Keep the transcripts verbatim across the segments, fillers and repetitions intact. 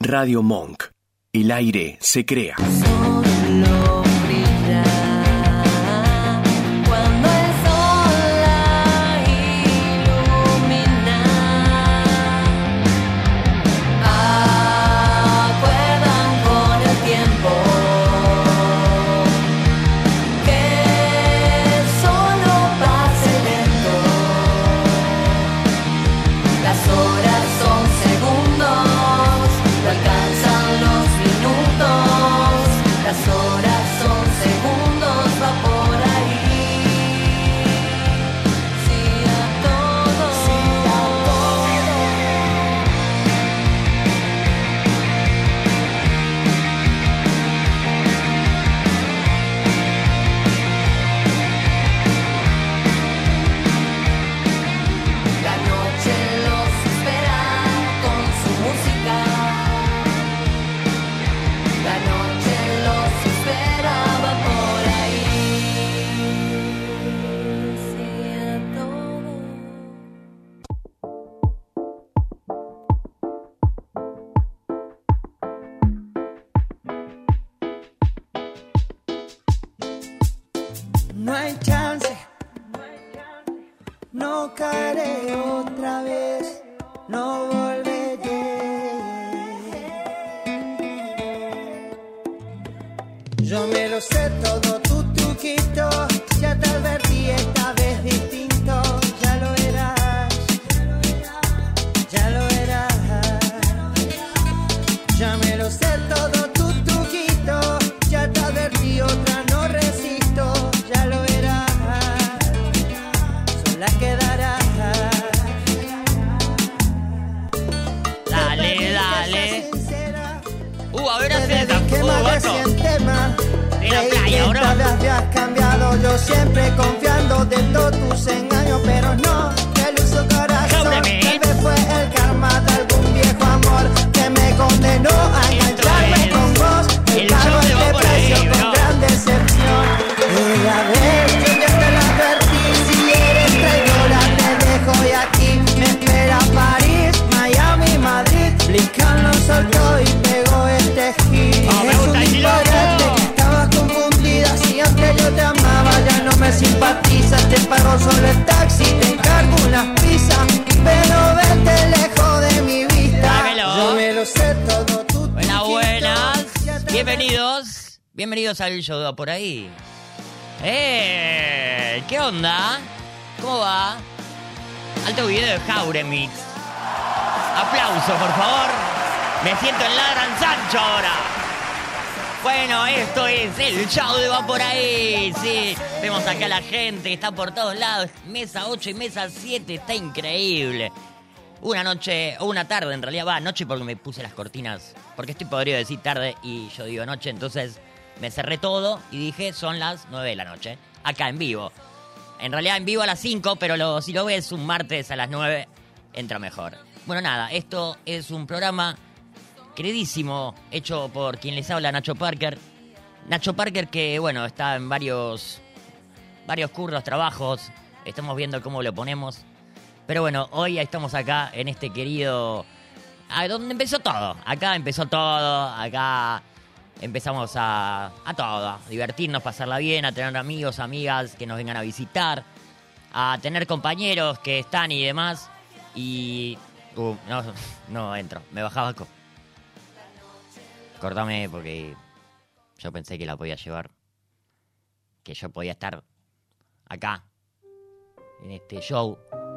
Radio Monk. El aire se crea. Solo brilla cuando el sol la ilumina. Acuerdan con el tiempo que solo pase lento. Las horas son segundos, no alcanzan los minutos. Las horas son segundos, va por ahí. Sí a todo, sí a todo. La noche los espera con su música. La noche los espera, va por ahí. Sí a todo. No hay chance, no caeré otra vez, no volveré. Yo me lo sé todo, tu truquito, ya te advertí esta vez distinto, ya lo verás, ya lo verás. Ya me lo sé todo, tu truquito, ya te advertí otra, no resisto, ya lo verás, sola quedarás. Dale, dale. Uh, a ver, hace Desde que uh, más vato. reciente más En la creí playa, que bro. esta vez habías cambiado, yo siempre confiando de todos tus engaños, pero no, que el uso corazón Ábreme. tal vez fue el karma de algún viejo amor que me condenó a engancharme es con vos, el el cargo show de este Va por ahí, precio bro. con gran decepción. Y a ver, yo ya te la advertí, si eres traidora te dejo y aquí me espera París, Miami, Madrid, Lincoln lo soltó y pegó este hit. Oh, me Es gusta un el disparate, loco. estabas confundida, si antes yo te amaba ya no me simpatizas, te pago solo el taxi, te encargo unas pizzas, pero vete lejos de mi vista. Dámelo. Yo me lo sé todo, tú Buenas, chiquito, buenas. ya te Bienvenidos. Bienvenidos al show de Va por ahí. ¡Eh! ¿Qué onda? ¿Cómo va? Alto video de Jauremix. Aplauso, por favor. Me siento en la Gran Sancho ahora. Bueno, esto es el show de Va por ahí. Sí, vemos acá a la gente que está por todos lados. Mesa ocho y mesa siete, está increíble. Una noche, o una tarde en realidad, va, noche porque me puse las cortinas. Porque estoy podrido decir tarde y yo digo noche, entonces me cerré todo y dije son las nueve de la noche. Acá en vivo. En realidad en vivo a las cinco, pero lo- si lo ves un martes a las nueve, entra mejor. Bueno, nada, esto es un programa queridísimo, hecho por quien les habla, Nacho Parker. Nacho Parker que, bueno, está en varios, varios curros, trabajos. Estamos viendo cómo lo ponemos. Pero bueno, hoy estamos acá en este querido... A donde empezó todo. Acá empezó todo. Acá empezamos a, a todo. A divertirnos, pasarla bien, a tener amigos, amigas que nos vengan a visitar. A tener compañeros que están y demás. Y... Uh, no, no entro. Me bajaba... Co- Cortame porque yo pensé que la podía llevar. Que yo podía estar acá. En este show.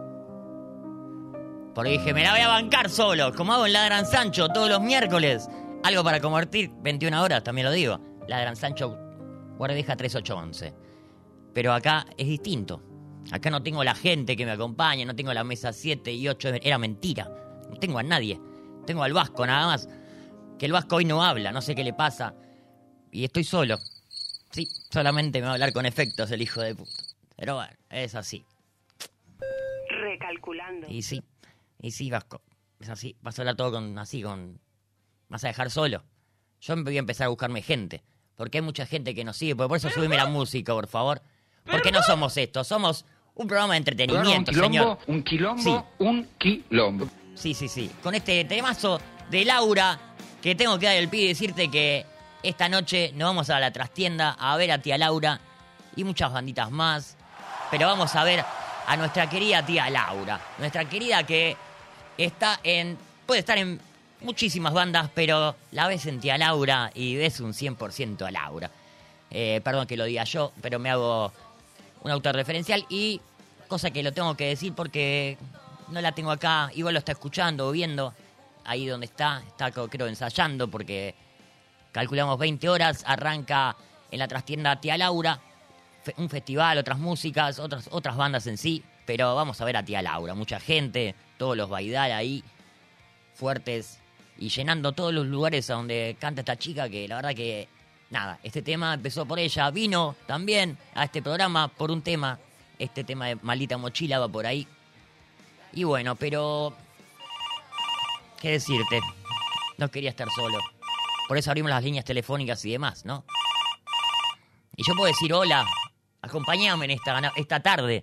Porque dije, me la voy a bancar solo, como hago en La Gran Sancho todos los miércoles. Algo para convertir, veintiuna horas, también lo digo. La Gran Sancho, guardeja tres ocho once. Pero acá es distinto. Acá no tengo la gente que me acompaña, no tengo la mesa siete y ocho. Era mentira. No tengo a nadie. Tengo al Vasco nada más. Que el Vasco hoy no habla, no sé qué le pasa. Y estoy solo. Sí, solamente me va a hablar con efectos el hijo de puta. Pero bueno, es así. Recalculando. Y sí, y sí, Vasco. Es así, vas a hablar todo con así, con... Vas a dejar solo. Yo me voy a empezar a buscarme gente. Porque hay mucha gente que nos sigue. Por eso subime la música, por favor. Porque no somos esto, somos un programa de entretenimiento, un quilombo, señor. un quilombo, Sí. un quilombo. Sí, sí, sí. Con este temazo de Laura, que tengo que dar el pie y decirte que esta noche nos vamos a la trastienda a ver a tía Laura y muchas banditas más. Pero vamos a ver a nuestra querida tía Laura. Nuestra querida que está en... puede estar en muchísimas bandas, pero la ves en tía Laura y ves un cien por ciento a Laura. Eh, perdón que lo diga yo, pero me hago un autorreferencial y cosa que lo tengo que decir porque no la tengo acá. Igual lo está escuchando o viendo ahí donde está. Está creo ensayando porque calculamos veinte horas. Arranca en la trastienda tía Laura. Un festival, otras músicas, otras, otras bandas en sí. Pero vamos a ver a tía Laura. Mucha gente, todos los baidal ahí, fuertes. Y llenando todos los lugares a donde canta esta chica que la verdad que... nada, este tema empezó por ella. Vino también a este programa por un tema. Este tema de Maldita Mochila va por ahí. Y bueno, pero... ¿qué decirte? No quería estar solo. Por eso abrimos las líneas telefónicas y demás, ¿no? Y yo puedo decir hola. Acompáñame en esta, esta tarde.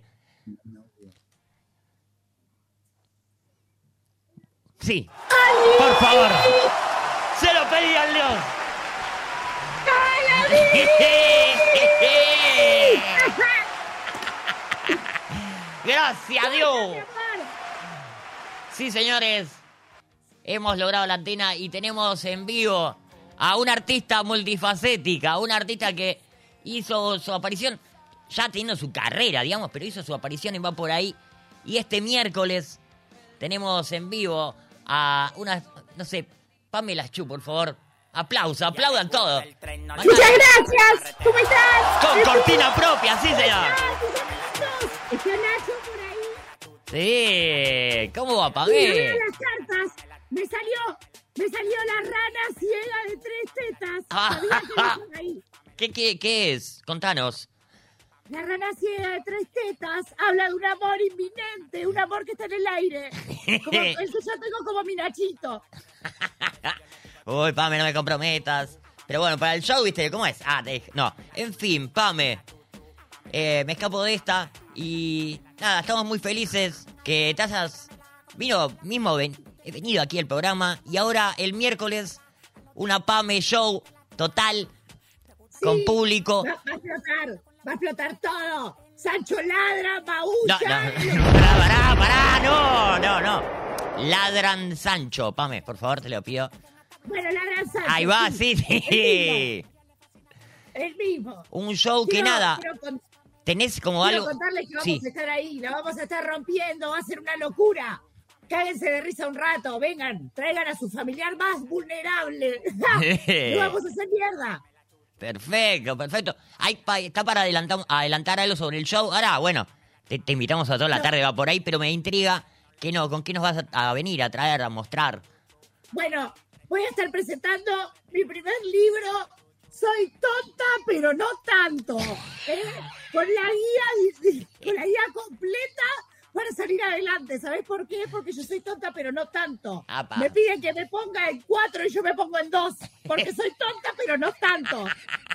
Sí. Por favor. Se lo pedí al León. Gracias a Dios. Sí, señores. Hemos logrado la antena y tenemos en vivo a una artista multifacética. Una artista que hizo su aparición, ya teniendo su carrera, digamos, pero hizo su aparición y va por ahí. Y este miércoles tenemos en vivo a una, no sé, Pamela Chu, por favor. Aplauso, aplaudan todos. Muchas gracias. ¿Cómo estás? Con cortina propia, sí, señor. Está Nacho por ahí. Sí, ¿cómo va, Y Pamela? mira las cartas. Me salió, me salió la rana ciega de tres tetas. Ah, ¿Sabías que ah, lo tengo ahí? ¿Qué, qué, ¿Qué es? Contanos. La rana ciega de tres tetas habla de un amor inminente, un amor que está en el aire. Como el que yo tengo como mi Nachito. Uy, Pame, no me comprometas. Pero bueno, para el show, ¿viste? ¿Cómo es? Ah, te... no. En fin, Pame. Eh, me escapo de esta y... nada, estamos muy felices que te hayas... vino mismo, ven... he venido aquí al programa y ahora el miércoles una Pame Show total Sí, con público. Va, va a explotar, va a explotar todo. Sancho ladra, No, maulla. no, pará, pará, pará, no, no, no. Ladran Sancho, Pame, por favor, te lo pido. Bueno, ladran Sancho. Ahí va, sí, sí. El mismo. Un show que Quiero- nada, quiero con- tenés como Quiero algo... contarles que vamos Sí. a estar ahí, la vamos a estar rompiendo, va a ser una locura. Cáguense de risa un rato, vengan, traigan a su familiar más vulnerable. ¡No vamos a hacer mierda! Perfecto, perfecto. Hay pa- está para adelantar, adelantar algo sobre el show. Ahora, bueno, te, te invitamos a toda la tarde, va por ahí, pero me intriga que no, ¿con qué nos vas a, a venir a traer, a mostrar? Bueno, voy a estar presentando mi primer libro, Soy tonta, pero no tanto. ¿eh? Con la guía, con la guía completa para salir adelante. ¿Sabés por qué? Porque yo soy tonta, pero no tanto. Apa. Me piden que me ponga en cuatro y yo me pongo en dos. Porque soy tonta, pero no tanto.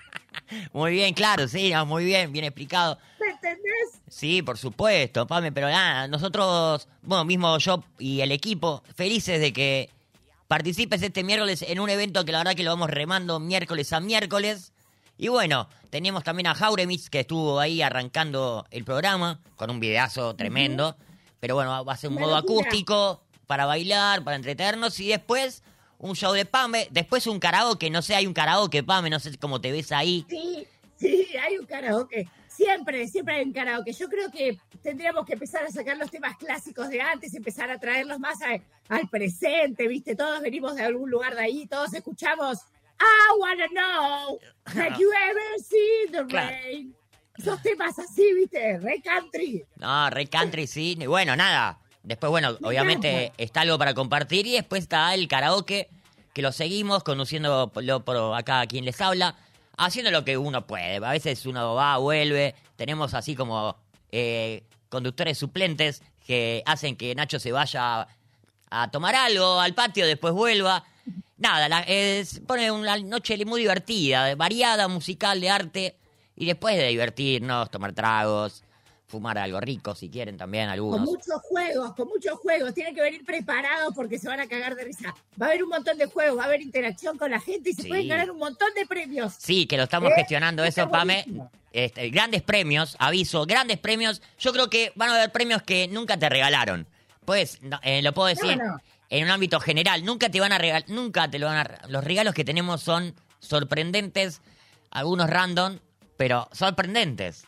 Muy bien, claro, sí, no, muy bien, bien explicado. ¿Me entendés? Sí, por supuesto, Pame, pero nada, nosotros, bueno, mismo yo y el equipo, felices de que participes este miércoles en un evento que la verdad que lo vamos remando miércoles a miércoles. Y bueno, tenemos también a Jauremix que estuvo ahí arrancando el programa con un videazo tremendo. Pero bueno, va a ser un Una modo locura. acústico para bailar, para entretenernos y después un show de Pame, después un karaoke, no sé, hay un karaoke, Pame, no sé cómo te ves ahí. Sí, sí, hay un karaoke. Siempre, siempre hay un karaoke. Yo creo que tendríamos que empezar a sacar los temas clásicos de antes, empezar a traerlos más a- al presente, ¿viste? Todos venimos de algún lugar de ahí, todos escuchamos I wanna know, have you ever seen the Claro. rain? Esos temas así, ¿viste? Re country. No, Rey Country, sí. Y bueno, nada. Después, bueno, Me obviamente encanta. está algo para compartir y después está el karaoke, que lo seguimos conociendo por, por acá quien les habla, haciendo lo que uno puede. A veces uno va, vuelve. Tenemos así como eh, conductores suplentes que hacen que Nacho se vaya a tomar algo al patio, después vuelva. Nada, la, es, pone una noche muy divertida, variada, musical, de arte. Y después de divertirnos, tomar tragos, fumar algo rico si quieren también Con algunos. muchos juegos, con muchos juegos. Tienen que venir preparados porque se van a cagar de risa. Va a haber un montón de juegos, va a haber interacción con la gente y se Sí. pueden ganar un montón de premios. Sí, que lo estamos ¿Eh? gestionando Está eso, Pame. buenísimo. Este, grandes premios, aviso, grandes premios. Yo creo que van a haber premios que nunca te regalaron. Pues, no, eh, lo puedo decir No, no. en un ámbito general. Nunca te van a regalar, nunca te lo van a... Los regalos que tenemos son sorprendentes, algunos random, pero sorprendentes.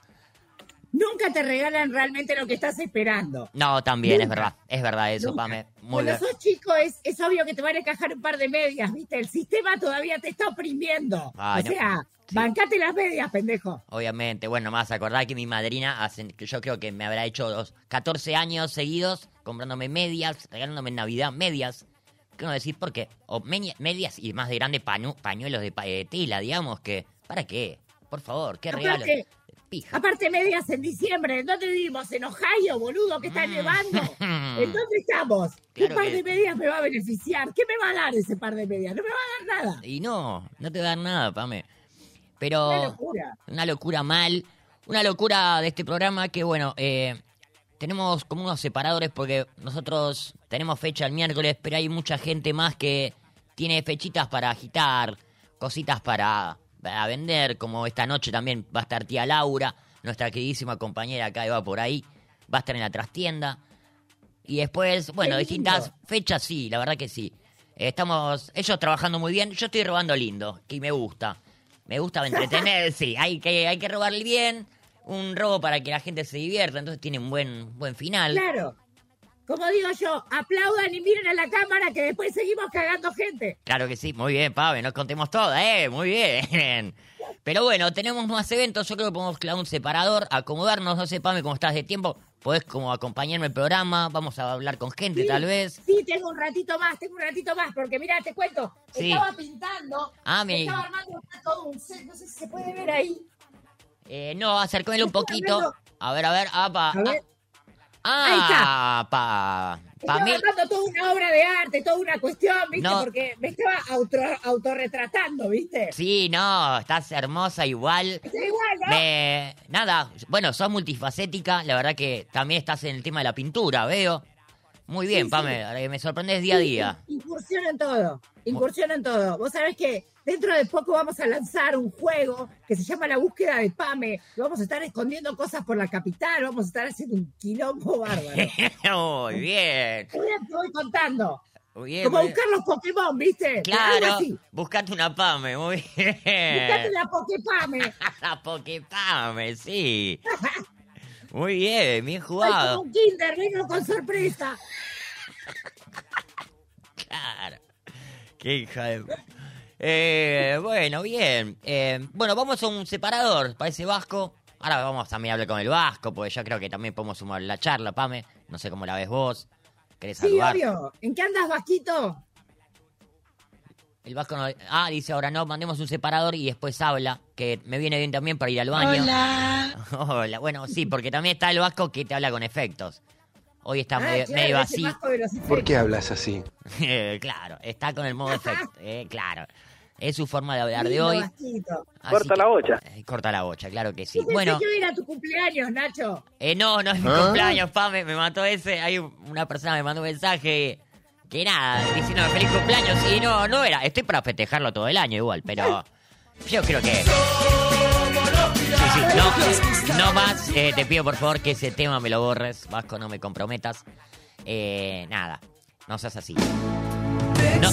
Nunca te regalan realmente lo que estás esperando. No, también, Nunca. es verdad. Es verdad eso, Nunca. Pame. Muy Cuando bien. sos chico es, es obvio que te van a encajar un par de medias, ¿viste? El sistema todavía te está oprimiendo. Ay, o no. sea, Sí. bancate las medias, pendejo. Obviamente, bueno, me vas a acordar que mi madrina, hace, que yo creo que me habrá hecho los catorce años seguidos comprándome medias, regalándome en Navidad medias. ¿Qué no decir por qué? O meña- medias y más de grande pañu- pañuelos de, pa- de tela, digamos que... ¿Para qué? Por favor, qué regalo. Aparte, Pija. aparte medias en diciembre. ¿En dónde vivimos? ¿En Ohio, boludo, que está Mm. nevando? ¿En dónde estamos? ¿Qué Claro par que- de medias me va a beneficiar? ¿Qué me va a dar ese par de medias? No me va a dar nada. Y no, no te va a dar nada, Pame. Pero... Una locura. Una locura mal. Una locura de este programa que, bueno, eh, tenemos como unos separadores porque nosotros tenemos fecha el miércoles, pero hay mucha gente más que tiene fechitas para agitar, cositas para, para vender, como esta noche también va a estar tía Laura, nuestra queridísima compañera acá va por ahí, va a estar en la trastienda. Y después, bueno, Qué distintas lindo. fechas, sí, la verdad que sí. Eh, Estamos, ellos trabajando muy bien, yo estoy robando lindo, que me gusta. Me gusta entretener, sí, hay que, hay que robarle bien, un robo para que la gente se divierta, entonces tiene un buen, buen final. Claro. Como digo yo, aplaudan y miren a la cámara que después seguimos cagando gente. Claro que sí, muy bien, Pave, nos contemos todo, ¿eh? Muy bien. Pero bueno, tenemos más eventos, yo creo que podemos clavar un separador, acomodarnos, no sé, Pame, cómo estás de tiempo, podés como acompañarme al programa, vamos a hablar con gente Sí, tal vez. Sí, tengo un ratito más, tengo un ratito más, porque mira, te cuento, Sí. estaba pintando, Ah, me- estaba armando todo un set, no sé si se puede ver ahí. Eh, no, acércamelo un Estoy poquito. hablando- A ver, a ver, apa. A ver. Ah, pa. Pa Estaba mí. armando toda una obra de arte, toda una cuestión, ¿viste? No. Porque me estaba auto, autorretratando, ¿viste? Sí, no, estás hermosa igual. Está igual, ¿no? Me... Nada, bueno, sos multifacética, la verdad que también estás en el tema de la pintura, veo. Muy bien, Sí, Pame, la verdad que me sorprendes día a día. Incursión en todo, incursión en todo. Vos sabés que dentro de poco vamos a lanzar un juego que se llama La Búsqueda de Pame. Vamos a estar escondiendo cosas por la capital, vamos a estar haciendo un quilombo bárbaro. Muy bien, Te voy, te voy contando. muy bien. Como muy bien. buscar los Pokémon, ¿viste? Algo Claro, así. buscate una Pame, muy Buscate bien. la Poképame. La Poképame, sí. Muy bien, bien Ay, como jugado. un Kinder, vengo con sorpresa. Claro. Qué hija de... Eh, bueno, bien. Eh, bueno, vamos a un separador, parece Vasco. Ahora vamos también a hablar con el Vasco, porque yo creo que también podemos sumar la charla, Pame. No sé cómo la ves vos. ¿Querés Sí, saludar? obvio. ¿En qué andas, Vasquito? El Vasco no... Ah, dice ahora no, mandemos un separador y después habla, que me viene bien también para ir al baño. Hola. Hola. Bueno, sí, porque también está el Vasco que te habla con efectos. Hoy está Ah, medio, claro, medio ese así. Vasco de los ¿Por qué hablas así? Claro, está con el modo efecto. Eh, claro. Es su forma de hablar de Lindo, hoy. Vasquito. Así Corta que- la bocha. Eh, corta la bocha, claro que sí. Yo pensé Bueno, que hoy era tu cumpleaños, Nacho. eh, no, no es mi ¿Ah? cumpleaños, Pame, me mató ese. Hay una persona me mandó un mensaje que nada, diciendo feliz cumpleaños. Y no, no era. Estoy para festejarlo todo el año igual, pero yo creo que... Sí, sí, no, no más. Eh, te pido por favor que ese tema me lo borres, Vasco, no me comprometas. Eh, nada, no seas así. No.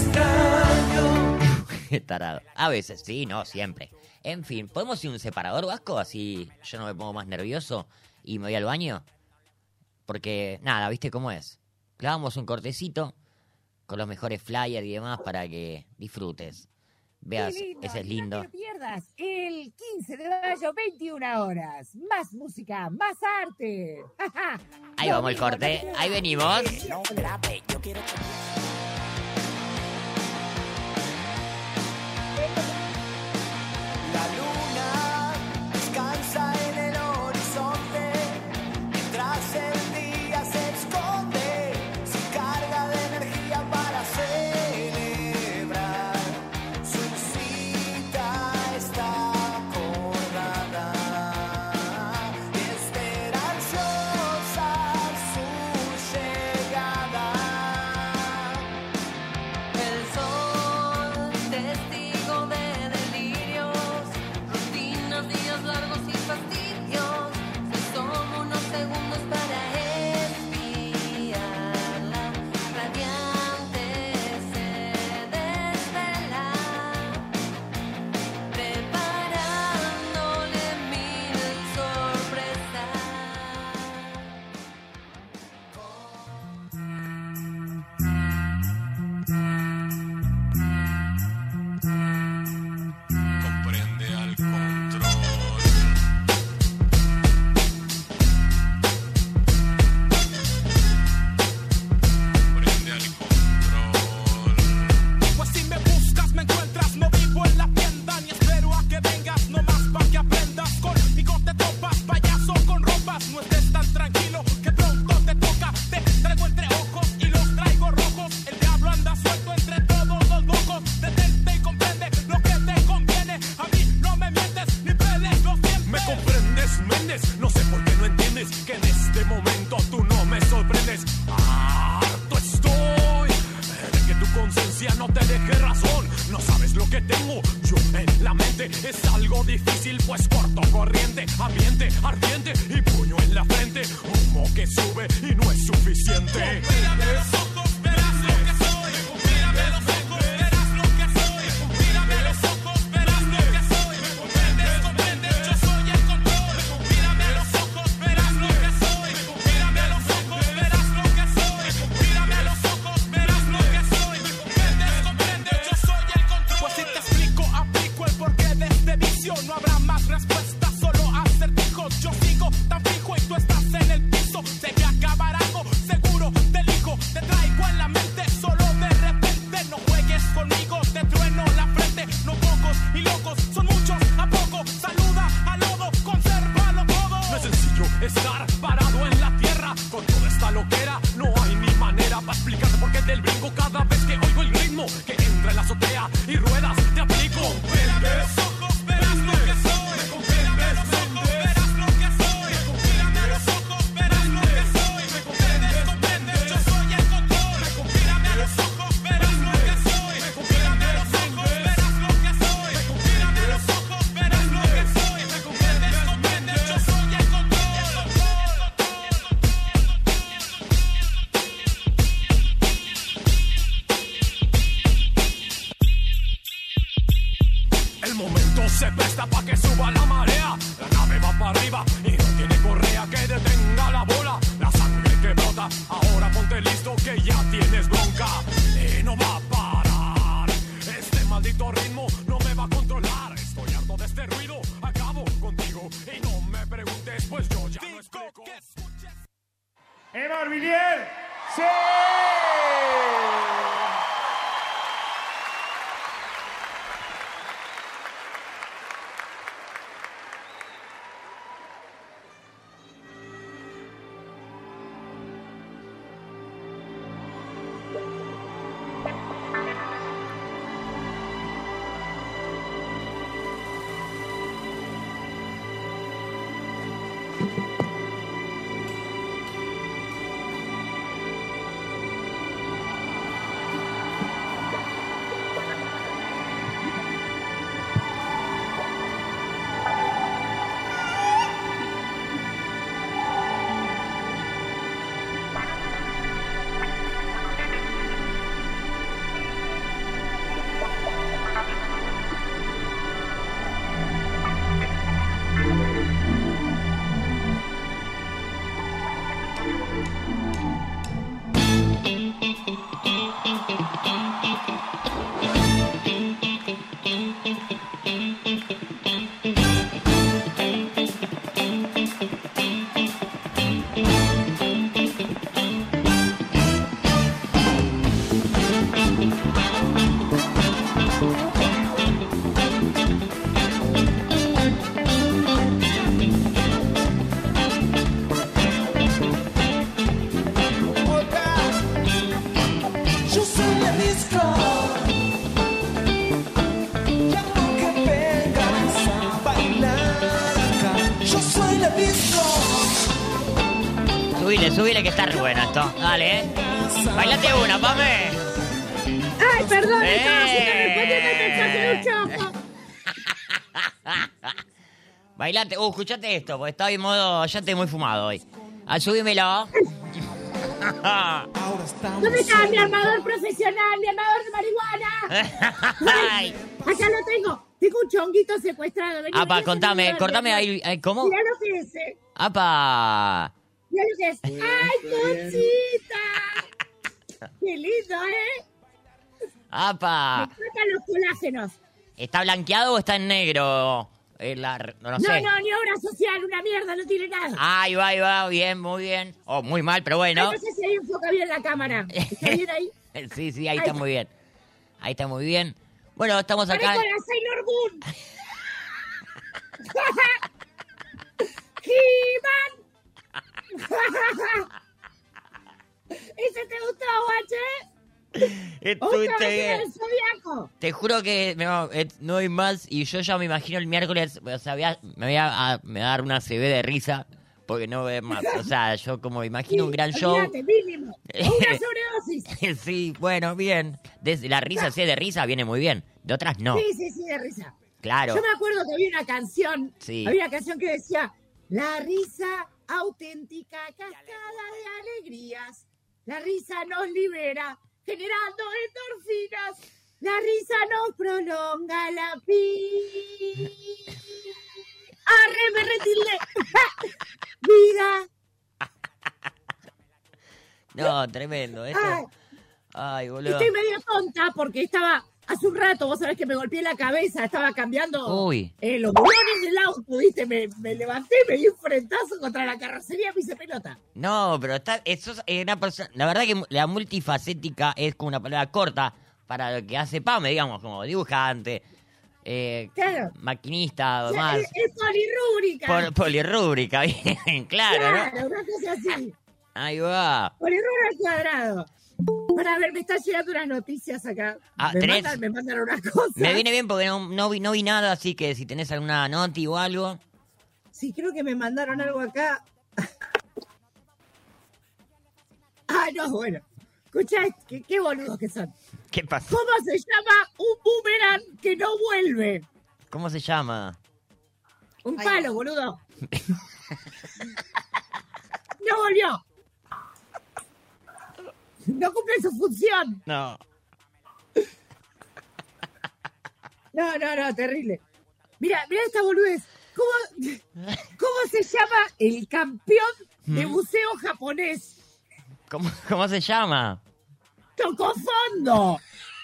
Tarado. A veces, sí, no, siempre. En fin, ¿podemos ir a un separador, Vasco? Así yo no me pongo más nervioso y me voy al baño. Porque, nada, ¿viste cómo es? Clavamos un cortecito con los mejores flyers y demás para que disfrutes. Veas, Qué lindo, ese es y lindo. No te pierdas el quince de mayo, veintiuna horas. Más música, más arte. Ahí vamos el corte, ahí venimos. La luna descansa en el horizonte, mientras el día se esconde, se carga de energía para celebrar. Su cita está acordada y espera ansiosa que tengo yo en la mente es algo difícil, pues corto corriente, ambiente ardiente y puño en la frente, humo que sube y no es suficiente. Mírame los ojos, verás lo que soy. Mírame los ojos, verás lo que soy. Mírame los ojos, verás lo que soy. Comprendes, comprendes, yo soy el control. Mírame los ojos, verás lo que soy. Mírame los ojos, verás lo que soy. Mírame los ojos, verás lo que soy. Comprendes, comprendes, yo soy el control. Pues si te explico, aplico el porqué de este vicio. No habrá más respuestas, solo acertijos. Yo sigo tan fijo y tú estás en el piso. Sé que acabará algo, seguro te elijo. Te traigo en la mente, solo de repente. No juegues conmigo, te trueno la frente. No pocos y locos, son muchos a poco. Saluda al lodo, consérvalo todo. No es sencillo estar parado en la tierra con toda esta loquera. No hay ni manera para explicarte por qué del brinco cada vez que oigo el ritmo que entra en la azotea y ruedas te aplico. Mírame los ojos, verás lo que soy. Mírame los ojos, verás lo que soy. Mírame los ojos, verás lo que soy. Comprendes, comprendes, yo soy el control. Mírame los ojos, verás lo que soy. Mírame los ojos, verás lo que soy. Mírame los ojos, verás lo que soy. Comprendes, comprendes, yo soy el control. El momento se presta pa' que suba la marea. La nave va para arriba y no tiene correa que detenga la bola. La sangre que brota, ahora ponte listo que ya tienes bronca. Y no va a parar. Este maldito ritmo no me va a controlar. Estoy harto de este ruido, acabo contigo. Y no me preguntes, pues yo ya no explico. ¡Eva Orbilier! ¡Sí! Subile, subile que está re bueno esto. Dale, eh. Bailate una, Pame. Ay, perdón, Eh. estaba haciendo respondiendo el mensaje de un choco. Bailate. Uh, escuchate esto, porque estoy en modo. Ya estoy muy fumado hoy. Ah, subímelo. ¿Dónde está mi armador profesional, mi armador de marihuana? Ay. Acá lo tengo. Tengo un chonguito secuestrado. Vení, Apa, vení, contame, vení, cortame vení. ahí. ahí, ¿Cómo? Mirá lo que es. eh. Apa. Mirá lo que es. ¡Ay, Conchita! ¡Qué lindo, eh! Me Apa. encantan los colágenos. ¿Está blanqueado o está en negro? Eh, la- no, no No, sé. no, ni obra social, una mierda, no tiene nada. Ahí va, ahí va, bien, muy bien. Oh, muy mal, pero bueno. Ay, no sé si ahí enfoca bien la cámara. ¿Está bien ahí? Sí, sí, ahí Ahí está está. muy bien. Ahí está muy bien. Bueno, estamos acá. Parezco la Sailor Moon. He-Man. ¿Ese te gustó, guache? Estuviste Otra vez bien. el Zodiaco. Te juro que no, eh, no hay más y yo ya me imagino el miércoles, o sea, voy a- me voy a, a- me voy a dar una C B de risa porque no ve más. O sea, yo como imagino un gran show. Olvídate, mínimo. O una sobredosis. Sí, bueno, bien. Desde la risa, si es de risa, viene muy bien. De otras no. Sí, sí, sí, de risa. Claro. Yo me acuerdo que había una canción, Sí. había una canción que decía, la risa auténtica cascada de alegrías, la risa nos libera, generando endorfinas, la risa nos prolonga la vida. ¡Arre, me retilde! ¡Vida! No, tremendo. Esto... Ay, Ay, boludo. estoy medio tonta porque estaba... Hace un rato, vos sabés que me golpeé la cabeza, estaba cambiando Uy. eh, los botones del auto, ¿viste? Me, me levanté, me di un frentazo contra la carrocería, me hice pelota. No, pero está, eso es una persona. La verdad que la multifacética es como una palabra corta para lo que hace Pame, digamos, como dibujante, eh, Claro. maquinista, O sea, más. es, es polirrúbrica. Pol- polirrúbrica, bien, claro, claro, ¿no? una cosa así. Ahí va. Polirrúbrica al cuadrado. Para ver, me están llegando unas noticias acá. Ah, me, ¿tenés? mandan, me mandan una cosa. Me viene bien porque no, no, vi, no vi nada, así que si tenés alguna noti o algo. Sí, creo que me mandaron algo acá. Ah, no, bueno. Escuchá, qué, qué boludos que son. ¿Qué pasó? ¿Cómo se llama un boomerang que no vuelve? ¿Cómo se llama? Un Ay, palo, no. boludo. No volvió. No cumple su función. No. No, no, no, terrible. Mira, mira esta boludez. ¿Cómo, ¿Cómo se llama el campeón de ¿Mm? buceo japonés? ¿Cómo, cómo se llama? ¡Tocó fondo!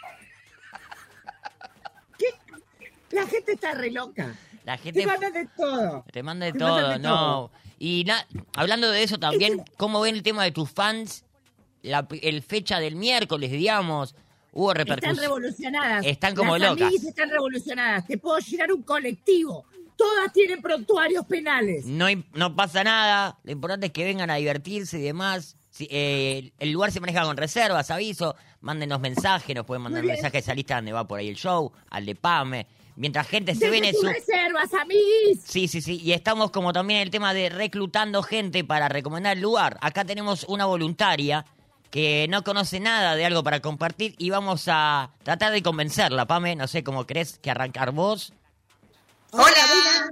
¿Qué? La gente está re loca. La gente Te mandan de todo. te manda de te todo, mandan de no. todo. Y na- hablando de eso también, ¿cómo ven el tema de tus fans? La el fecha del miércoles, digamos, hubo Están repercusión. revolucionadas. Están como Las locas. amiguis están revolucionadas. Te puedo llenar un colectivo. Todas tienen prontuarios penales. No, hay- no pasa nada, lo importante es que vengan a divertirse y demás. Si, eh, el lugar se maneja con reservas, aviso, mándenos mensajes, nos pueden mandar Muy bien. mensajes a lista donde va por ahí el show, al de Pame, mientras gente se ve Dejen en tus su... reservas, amiguis. Sí, sí, sí, y estamos como también en el tema de reclutando gente para recomendar el lugar. Acá tenemos una voluntaria que no conoce nada de algo para compartir y vamos a tratar de convencerla, Pame, no sé cómo crees que arrancar vos. Hola.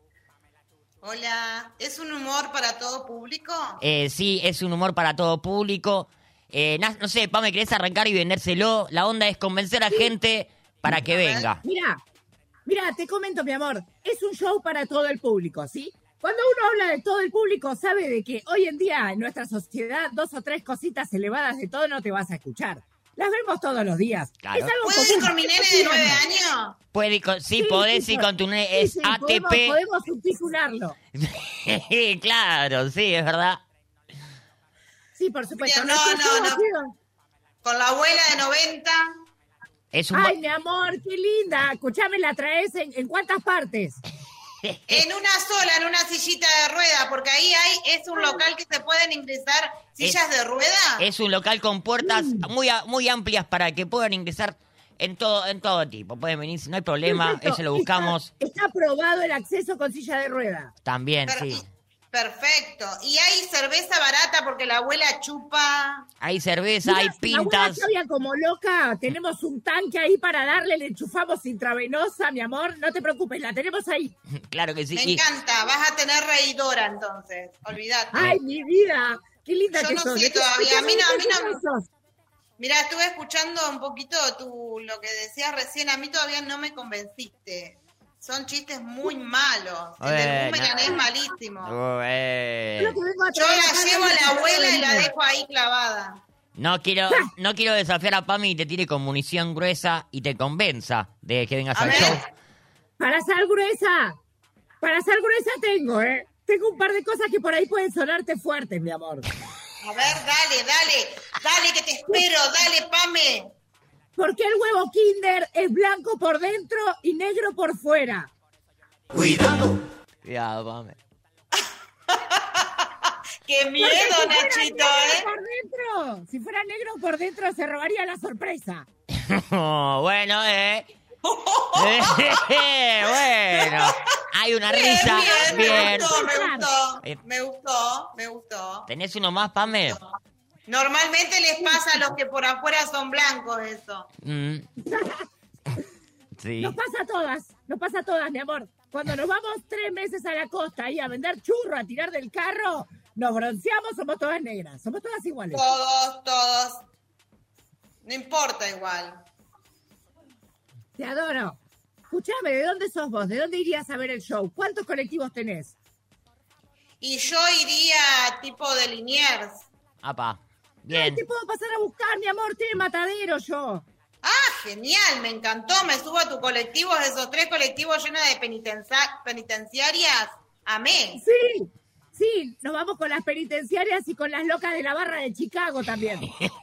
Hola. ¿Es un humor para todo público? Eh, sí, es un humor para todo público. Eh, na- no sé, Pame, ¿querés arrancar y vendérselo? La onda es convencer a gente para que A ver. venga. Mira, mira, te comento, mi amor. Es un show para todo el público, ¿sí? Cuando uno habla de todo el público, sabe de que hoy en día en nuestra sociedad dos o tres cositas elevadas de todo no te vas a escuchar. Las vemos todos los días. Claro. Es algo ¿Puedo ir común. con mi nene de nueve años? Puede ir con- sí, Sí, podés sí, ir por- con tu ne- Sí, es sí, A T Podemos, P. podemos subtitularlo. Claro, sí, es verdad. Sí, por supuesto. Mira, no, Nuestro no, show no. ha sido- Con la abuela de noventa. Es un... Ay, mi amor, qué linda. Escuchame, ¿la traes en, en cuántas partes? En una sola, en una sillita de rueda, porque ahí hay, es un local que se pueden ingresar sillas de rueda. Es un local con puertas muy, a- muy amplias para que puedan ingresar en todo, en todo tipo. Pueden venir, no hay problema, Perfecto. eso lo buscamos. Está, está aprobado el acceso con silla de rueda. También, Per- sí. Perfecto. Y hay cerveza barata porque la abuela chupa. Hay cerveza, hay Mirá, la abuela pintas. Claudia como loca, tenemos un tanque ahí para darle, le enchufamos intravenosa, mi amor, no te preocupes, la tenemos ahí. Claro que sí. Me Y- encanta. Vas a tener reidora entonces. Olvídate. Ay, mi vida, qué linda Yo que no sos. sé ¿De qué- todavía, a mí no- a mí no- ¿de qué sos? Mira, estuve escuchando un poquito tu, lo que decías recién. A mí todavía no me convenciste. Son chistes muy malos. El del Bueno. boomerang es malísimo. Bueno. Yo lo que vengo a Yo traer la acá llevo a es la abuela y la veneno. dejo ahí clavada. No quiero, no quiero desafiar a Pami y te tire con munición gruesa y te convenza de que vengas A al ver. show. Para sal gruesa, para sal gruesa tengo, ¿eh? Tengo un par de cosas que por ahí pueden sonarte fuertes, mi amor. A ver, dale, dale, dale que te espero, dale, Pame. ¿Por qué el huevo Kinder es blanco por dentro y negro por fuera? Cuidado. Cuidado, Pami. Qué miedo, Porque si fuera Nachito, negro ¿eh? por dentro, si fuera negro por dentro se robaría la sorpresa. bueno, eh. bueno, Hay una Bien, risa. bien, Bien. me gustó, me gustó, Eh. me gustó, me gustó. ¿Tenés uno más, Pame? Normalmente les pasa a los que por afuera son blancos eso. Mm. Sí. Nos pasa a todas, nos pasa a todas, mi amor. Cuando nos vamos tres meses a la costa y a vender churro, a tirar del carro, nos bronceamos, somos todas negras, somos todas iguales. Todos, todos. No importa igual. Te adoro. Escuchame, ¿de dónde sos vos? ¿De dónde irías a ver el show? ¿Cuántos colectivos tenés? Y yo iría tipo de Liniers. Apa. Ay, Bien. te puedo pasar a buscar, mi amor, tiene matadero yo. Ah, genial, me encantó. Me subo a tu colectivo, esos tres colectivos llenos de penitencia- penitenciarias. Amé. Sí, sí, nos vamos con las penitenciarias y con las locas de la barra de Chicago también.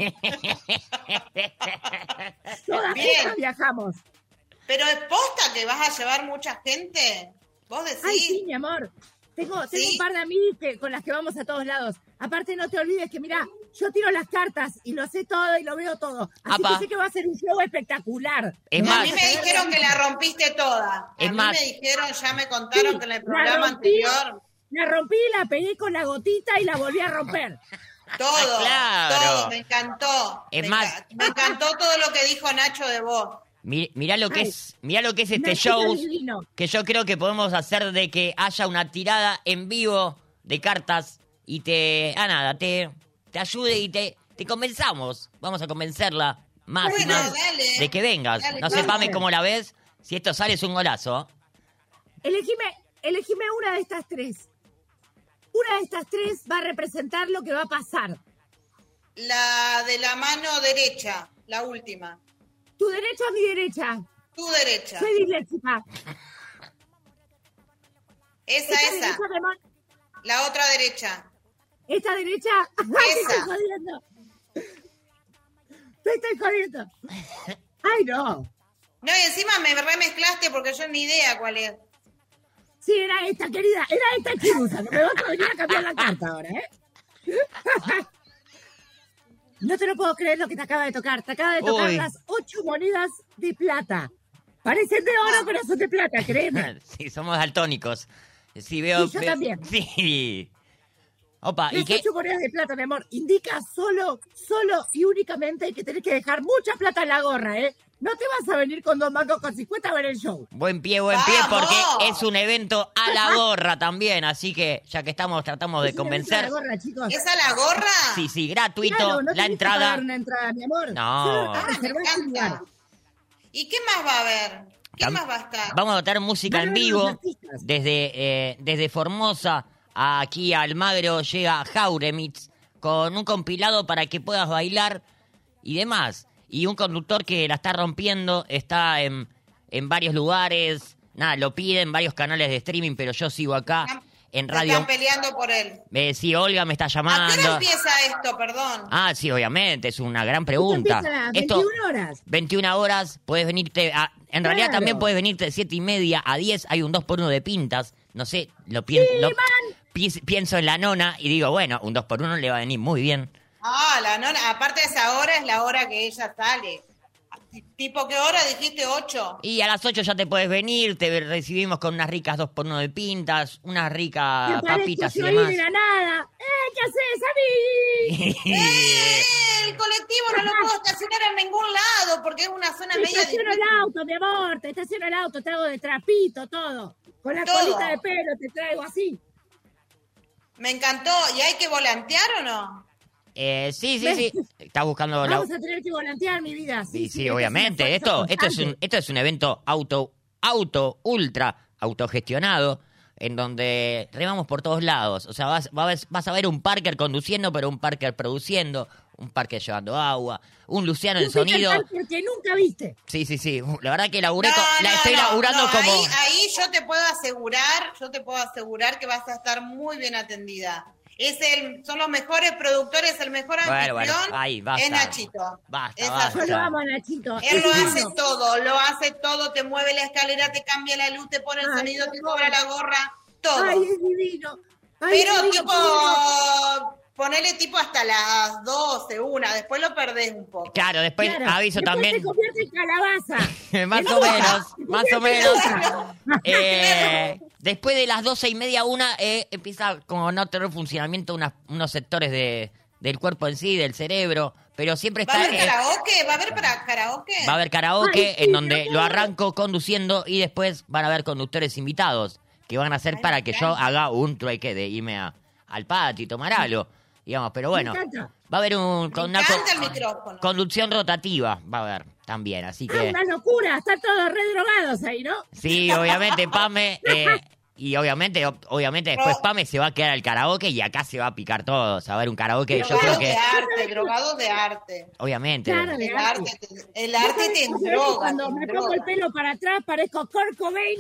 Todas Bien. esas viajamos. Pero es posta que vas a llevar mucha gente. Vos decís. Ay, sí, mi amor. Tengo, tengo ¿Sí? un par de amigas que, con las que vamos a todos lados. Aparte, no te olvides que, mirá, yo tiro las cartas y lo sé todo y lo veo todo. Así Apa. que sé que va a ser un show espectacular. Es A más, mí me dijeron que la rompiste toda. Es a mí más- me dijeron, ya me contaron Sí, que en el la programa rompí. anterior. La rompí, la pegué con la gotita y la volví a romper. Todo, Claro. todo, me encantó. Es me, más- enca- me encantó todo lo que dijo Nacho de vos. mi- mirá lo que Ay. es, mirá lo que es este Nachito show. divino. Que yo creo que podemos hacer de que haya una tirada en vivo de cartas y te, ah nada, te, te ayude y te, te convenzamos. Vamos a convencerla más y Bueno, más dale. de que vengas. Dale, No sé, vamos. Pame, cómo la ves. Si esto sale es un golazo. Elegime, elegime una de estas tres. Una de estas tres va a representar lo que va a pasar. La de la mano derecha, la última. Tu derecha o mi derecha. Tu derecha. Soy disléxica. Esa, Esta esa. derecha, mi amor. La otra derecha. Esta derecha. ¡Ay, te Esa. estoy jodiendo! Te estoy jodiendo. ¡Ay, no! No, y encima me remezclaste porque yo ni idea cuál es. Sí, era esta, querida. Era esta chirusa. Que me vas a venir a cambiar la carta ahora, ¿eh? No te lo puedo creer lo que te acaba de tocar. Te acaba de tocar Uy. las ocho monedas de plata. Parecen de oro, pero son de plata, créeme. Sí, somos daltónicos. Sí, veo. Sí, yo veo- también. Sí. Opa, ¿y Las qué? ocho monedas de plata, mi amor, indica solo, solo y únicamente que tenés que dejar mucha plata en la gorra, ¿eh? No te vas a venir con dos mangos con cincuenta a ver el show. Buen pie, buen pie, ¡Vamos! porque es un evento a la gorra también. Así que, ya que estamos, tratamos de Es una convencer. La gorra, chicos. ¿Esa la gorra? Sí, sí, gratuito, Claro, no la tenés que entrada. pagar una entrada, mi amor. No. Solo Ah, me reservás tu lugar. encanta. ¿Y qué más va a haber? ¿Qué Tam- más va a estar? Vamos a tener música Van a en venir vivo. los artistas. Desde, eh, desde Formosa aquí a Almagro llega Jauremits con un compilado para que puedas bailar y demás. Y un conductor que la está rompiendo, está en, en varios lugares. Nada, lo pide en varios canales de streaming, pero yo sigo acá en Se radio. Están peleando por él. Eh, sí, Olga me está ¿A qué llamando. hora empieza esto, perdón? Ah, sí, obviamente, es una gran pregunta. Esto empieza a las Esto, veintiuna horas. veintiuna horas, puedes venirte a... En realidad Claro. también puedes venirte de siete y media a diez, hay un dos por uno de pintas, no sé, lo, pien- Sí, lo man. pi- pienso en la nona y digo, bueno, un dos por uno le va a venir muy bien. Ah, la nona. Aparte de esa hora es la hora que ella sale. ¿Tipo qué hora dijiste? ¿Ocho? Y a las ocho ya te puedes venir, te recibimos con unas ricas dos por uno de pintas, unas ricas Me parezco papitas y yo ahí demás. de la nada. ¡Eh, qué haces, a mí! ¡Eh! El colectivo no lo puedo estacionar en ningún lado porque es una zona Te media estaciono el difícil. auto, mi amor. Te estaciono el auto, te hago de trapito, todo. Con la Todo. colita de pelo te traigo así. Me encantó. ¿Y hay que volantear o no? Eh, sí, sí, sí. Estás buscando la... Vamos a tener que volantear, mi vida. Sí, sí, esto es obviamente. un Esto, esfuerzo esto es un, constante. esto es un evento auto, auto, ultra, autogestionado, en donde remamos por todos lados. O sea, vas, vas, vas a ver un Parker conduciendo, pero un Parker produciendo, un Parker llevando agua, un Luciano en Un Peter sonido. Parker que nunca viste. Sí, sí, sí. La verdad que laburé No, con- la no, estoy no, laburando no, como... Ahí, ahí yo te puedo asegurar, yo te puedo asegurar que vas a estar muy bien atendida. Es el, son los mejores productores, el mejor Bueno, anfitrión bueno, ahí, basta. es Nachito. Basta, Es basta. Yo lo amo a Nachito. Él Es lo divino. hace todo, lo hace todo, te mueve la escalera, te cambia la luz, te pone el Ay, sonido, mi te amor. cobra la gorra, todo. Ay, es divino. Ay, Pero es divino, tipo, divino. ponele tipo hasta las doce, una, después lo perdés un poco. Claro, después Claro, aviso después también... se convierte en calabaza. más En o hoja. menos, Se más o convierte en menos. hoja. Eh, Después de las doce y media, una, eh, empieza como a no tener funcionamiento unas- unos sectores de, del cuerpo en sí, del cerebro, pero siempre ¿Va a está... haber eh, karaoke? ¿Va a haber para karaoke? va a haber karaoke Ay, sí, en donde pero lo no. arranco conduciendo y después van a haber conductores invitados que van a hacer Ay, para me que yo encanta. haga un trueque de irme a- al patio y tomar algo, digamos, pero bueno, Me encanta. va a haber un, Me con una encanta el con- micrófono. conducción rotativa, va a haber también, así Ah, que una locura, están todos redrogados ahí, ¿no? sí, obviamente Pame, eh, y obviamente, ob- obviamente después Ro- Pame se va a quedar al karaoke y acá se va a picar todo, a ver un karaoke, yo creo Drogados que, de arte, drogados de arte. obviamente, Claro. El arte, te- el arte te ¿Sabes que droga. Cuando te me droga. pongo el pelo para atrás parezco Kurt Cobain.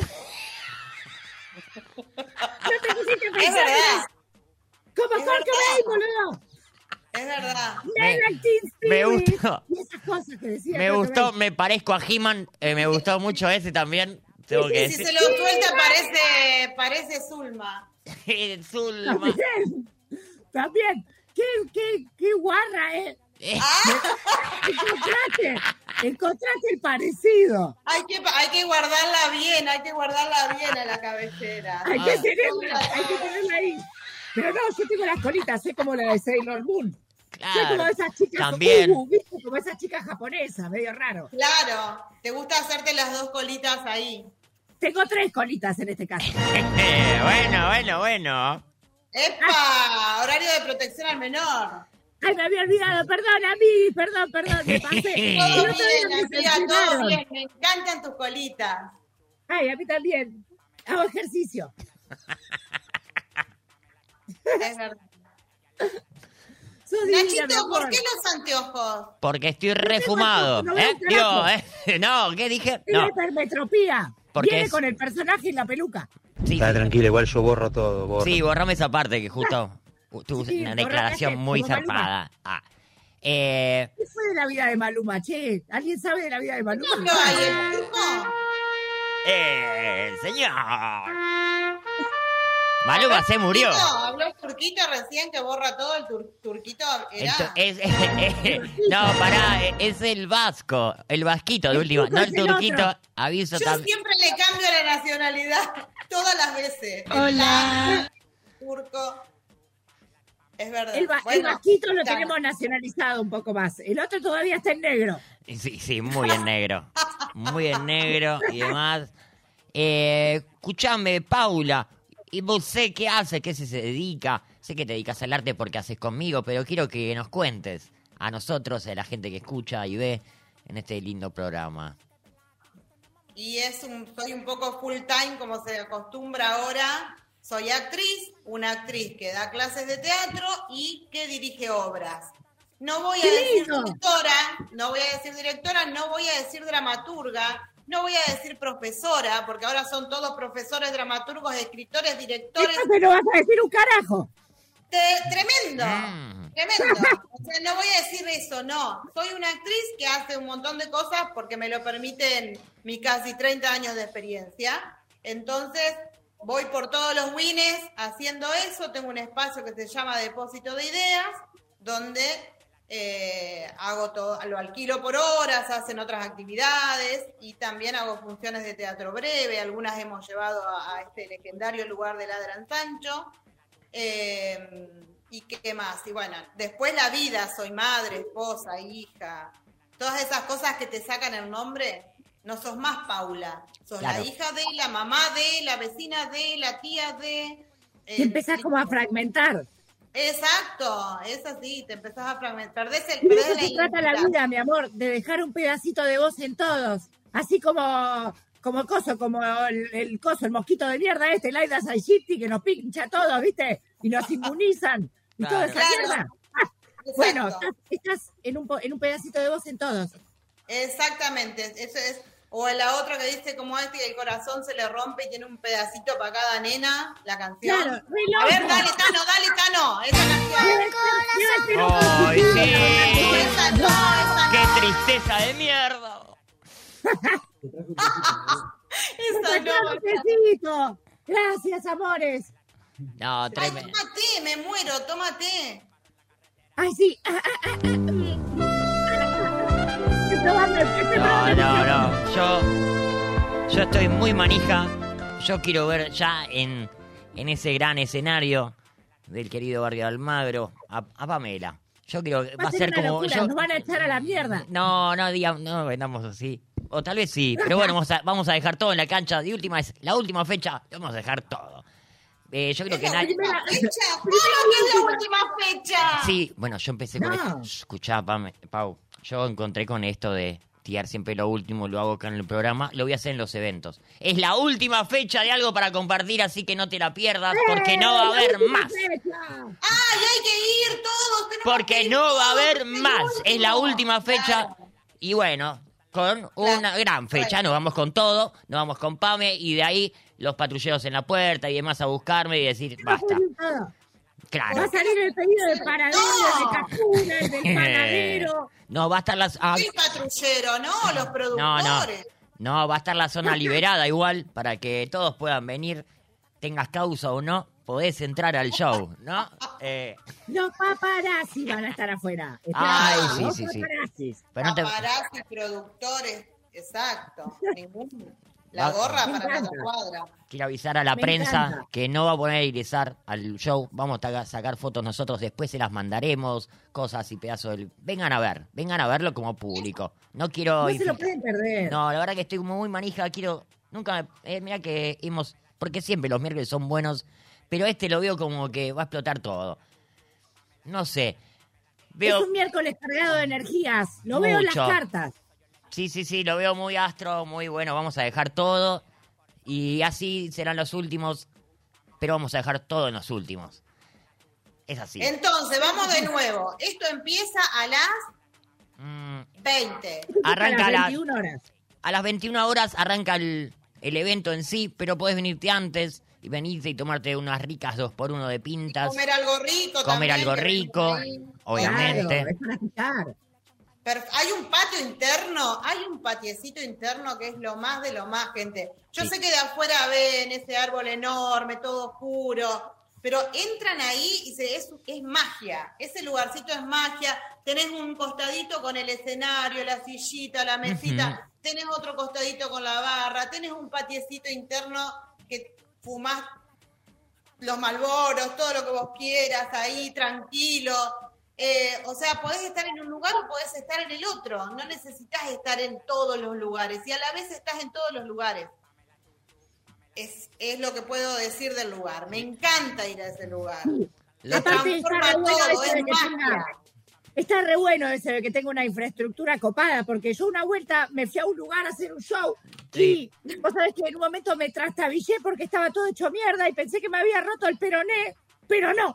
¿No te pusiste a Es pensar? verdad, Como es Kurt verdad. Cobain, boludo. es verdad. Me- Never Teen me Spirit. gustó. Y esas cosas que decía me Kurt gustó, Cobain. me parezco a He-Man, eh, me gustó mucho ese también, tengo que Si decir. se lo suelta parece, parece Zulma. Zulma. También. También. ¿Qué, qué, qué guarra, eh? Eh, Encontraste, encontraste el parecido. Hay que, hay que guardarla bien, hay que guardarla bien a la cabecera. Hay que Ah. tenerla, hay que tenerla ahí. Pero no, yo tengo las colitas, sé como la de Sailor Moon. Soy como claro, esas chicas, también. uh, ¿viste? Como esas chicas japonesas, medio raro. Claro, te gusta hacerte las dos colitas ahí. Tengo tres colitas en este caso. Eh, bueno, bueno, bueno. ¡Epa! Horario de protección al menor. Ay, me había olvidado, perdón, a mí, perdón, perdón, me pasé. Todo El otro día bien, me amiga, todo sancionaron. bien. Me encantan tus colitas. Ay, a mí también. Hago ejercicio. Es verdad. Sos divina, mi Nachito, amor. ¿por qué los anteojos? Porque estoy refumado. no veo ¿Eh? un Digo, carajo. ¿eh? No, ¿qué dije? Es la No. hipermetropía. Porque Viene es- con el personaje y la peluca. Sí, Está sí. tranquila, igual yo borro todo, borro. Sí, borrame esa parte que justo tuvo Sí, una borrate, declaración muy como Maluma. zarpada. Ah. Eh, ¿Qué fue de la vida de Maluma, che? ¿Alguien sabe de la vida de Maluma? No hay el turco. eh, señor. Maluma se murió. Turquito, habló el turquito recién que borra todo. El tur- turquito El era. tu- es- no, pará, es el vasco, el vasquito de El última, turco no es el el turquito, otro. aviso Yo también. siempre le cambio la nacionalidad todas las veces. Hola. Turco. Es verdad. El, va- el Bueno, vasquito lo claro. tenemos nacionalizado un poco más. El otro todavía está en negro. Sí, sí, muy en negro, muy en negro y demás. Eh, escuchame, Paula, ¿y vos sé qué hace, qué se, se dedica? Sé que te dedicas al arte porque haces conmigo, pero quiero que nos cuentes a nosotros, a la gente que escucha y ve en este lindo programa. Y es un, soy un poco full time como se acostumbra ahora. Soy actriz, una actriz que da clases de teatro y que dirige obras. No voy a ¡Qué decir lindo! directora, no voy a decir directora, no voy a decir dramaturga, no voy a decir profesora, porque ahora son todos profesores, dramaturgos, escritores, directores. Entonces no vas a decir un carajo. Te- tremendo, Mm. tremendo. O sea, no voy a decir eso, no. Soy una actriz que hace un montón de cosas porque me lo permiten mis casi treinta años de experiencia. Entonces, voy por todos los wines haciendo eso. Tengo un espacio que se llama Depósito de Ideas, donde eh, hago todo, lo alquilo por horas, hacen otras actividades y también hago funciones de teatro breve. Algunas hemos llevado a, a este legendario lugar de Ladran Sancho. Eh, ¿Y qué más? Y bueno, después la vida, soy madre, esposa, hija, todas esas cosas que te sacan el nombre, no sos más Paula, sos Claro. la hija de, la mamá de, la vecina de, la tía de... eh, Y empezás como a fragmentar. Exacto, es así, te empezás a fragmentar, perdés, el, Y de perdés eso la se trata la identidad. vida, mi amor, de dejar un pedacito de vos en todos. Así como, como coso, como el, el coso, el mosquito de mierda este, el Aedes aegypti, que nos pincha a todos, ¿viste? Y nos inmunizan. Y toda esa Claro. mierda. Ah, Exacto. bueno, estás, estás en, un, po- en un pedacito de vos en todos. Exactamente, eso es. O la otra que dice como este que el corazón se le rompe y tiene un pedacito para cada nena, la canción. Claro, re A ver, loco. dale, Tano, dale, Tano, esa canción. Debe ser- debe ser un ¡Ay, poquito- sí! Esa no, esa ¡Qué no. tristeza de mierda! Esa no. Claro que sí, Tito. Gracias, amores. No, Ay, tremendo. tómate, me muero, tómate. Ay, sí. Ah, ah, ah, ah, mm. Estoy probando, estoy No, probando. no, no. Yo, yo estoy muy manija. yo quiero ver ya en, en ese gran escenario del querido Barrio Almagro a, a Pamela. Yo creo que va, va a ser una como... locura, Yo, nos van a echar a la mierda. no, no, digamos, no vendamos así. O tal vez sí, pero bueno, vamos a, vamos a dejar todo en la cancha. De última es la última fecha, vamos a dejar todo. Eh, yo creo que nadie... ¿Última fecha? ¿Cómo que es la última fecha? Sí, bueno, yo empecé No. con esto. Escuchá, Pame- Pau, yo encontré con esto de tirar siempre lo último, lo hago acá en el programa, lo voy a hacer en los eventos. Es la última fecha de algo para compartir, así que no te la pierdas, porque no va a haber más. ¡Ay, hay que ir todos! tenemos que Porque ir no va a todos, haber es el más. Es la último. última fecha. Claro. Y bueno, con una gran fecha, nos vamos con todo, nos vamos con Pame, y de ahí los patrulleros en la puerta y demás a buscarme y decir, basta. Va Claro. a salir el pedido de paradero, de Cajuna, el del panadero. No, va a estar las... ah, El patrullero, ¿no? Los no, no. productores. No, va a estar la zona liberada igual para que todos puedan venir, tengas causa o no, podés entrar al show, ¿no? Eh, Los paparazzi van a estar afuera. Ay, Esperá, sí, los sí, sí. paparazzis. pero no te- Paparazzi, productores. Exacto. Ningún... La Va- gorra Me para la encanta. cuadra. Quiero avisar a la Me prensa encanta. que no va a poner a ingresar al show. Vamos a sacar fotos nosotros, después se las mandaremos, cosas y pedazos del... Vengan a ver, vengan a verlo como público. No quiero... No se lo infiltrar. pueden perder. No, la verdad que estoy como muy manija, quiero... Nunca... me- Eh, mira que hemos... Porque siempre los miércoles son buenos, pero este lo veo como que va a explotar todo. No sé. Veo... Es un miércoles cargado de energías. Lo veo en las Mucho. cartas. Sí, sí, sí, lo veo muy astro, muy bueno. Vamos a dejar todo. Y así serán los últimos. Pero vamos a dejar todo en los últimos. Es así. Entonces, vamos de nuevo. Esto empieza a las Mm, veinte. arranca a a las las, veintiuna horas. a las veintiuna horas, arranca el, el evento en sí. Pero podés venirte antes y venirte y tomarte unas ricas dos por uno de pintas. Comer algo rico Comer también, algo que rico, ahí. obviamente. Claro, es para picar. Perf- Hay un patio interno, hay un patiecito interno que es lo más de lo más, gente. Yo Sí. sé que de afuera ven ese árbol enorme, todo oscuro, pero entran ahí y se, es, es magia. Ese lugarcito es magia. Tenés un costadito con el escenario, la sillita, la mesita. Tenés otro costadito con la barra. Tenés un patiecito interno que fumás los malboros, todo lo que vos quieras ahí, tranquilo. Eh, o sea, podés estar en un lugar o podés estar en el otro. No necesitas estar en todos los lugares. Y a la vez estás en todos los lugares. Es, es lo que puedo decir del lugar. Me encanta ir a ese lugar. La- Se Aparte está transforma re bueno todo, ese de es que tenga, magia. está re bueno ese de que tenga una infraestructura copada, porque yo una vuelta me fui a un lugar a hacer un show Sí. y vos sabés que en un momento me trastabillé porque estaba todo hecho mierda y pensé que me había roto el peroné, pero no.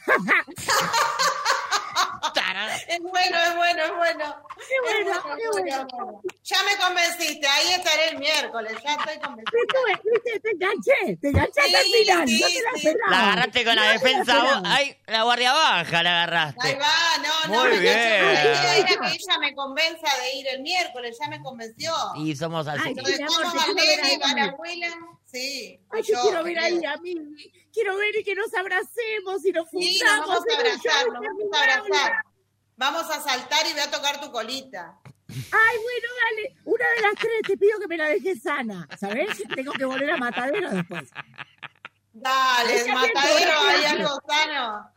Es bueno, es bueno, es bueno. Qué bueno, Es qué bueno, es bueno. Ya me convenciste, ahí estaré el miércoles, ya estoy convencida. Estuve, viste, te enganché, te enganché hasta el Sí, final, sí, no te la sí. esperaba. La agarraste con la No te defensa. esperaba. vos- Ay, la guardia baja la agarraste. Ahí va, no, no, Muy me bien. La idea era que ella me convenza de ir el miércoles, ya me convenció. Y somos así. Ay, Lo sí, dejamos amor, te a quiero ver Lene, ahí. a la abuela, sí. Ay, yo yo, quiero ver ahí querida. a mí, quiero ver y que nos abracemos y nos Sí, fundamos. nos vamos a en un abrazar, show nos vamos a interminable. abrazar. Vamos a saltar y voy a tocar tu colita. Ay, bueno, dale. Una de las tres te pido que me la dejes sana, ¿sabes? Tengo que volver a Matadero después. Dale, Ella matadero, siempre hay hace. algo sano.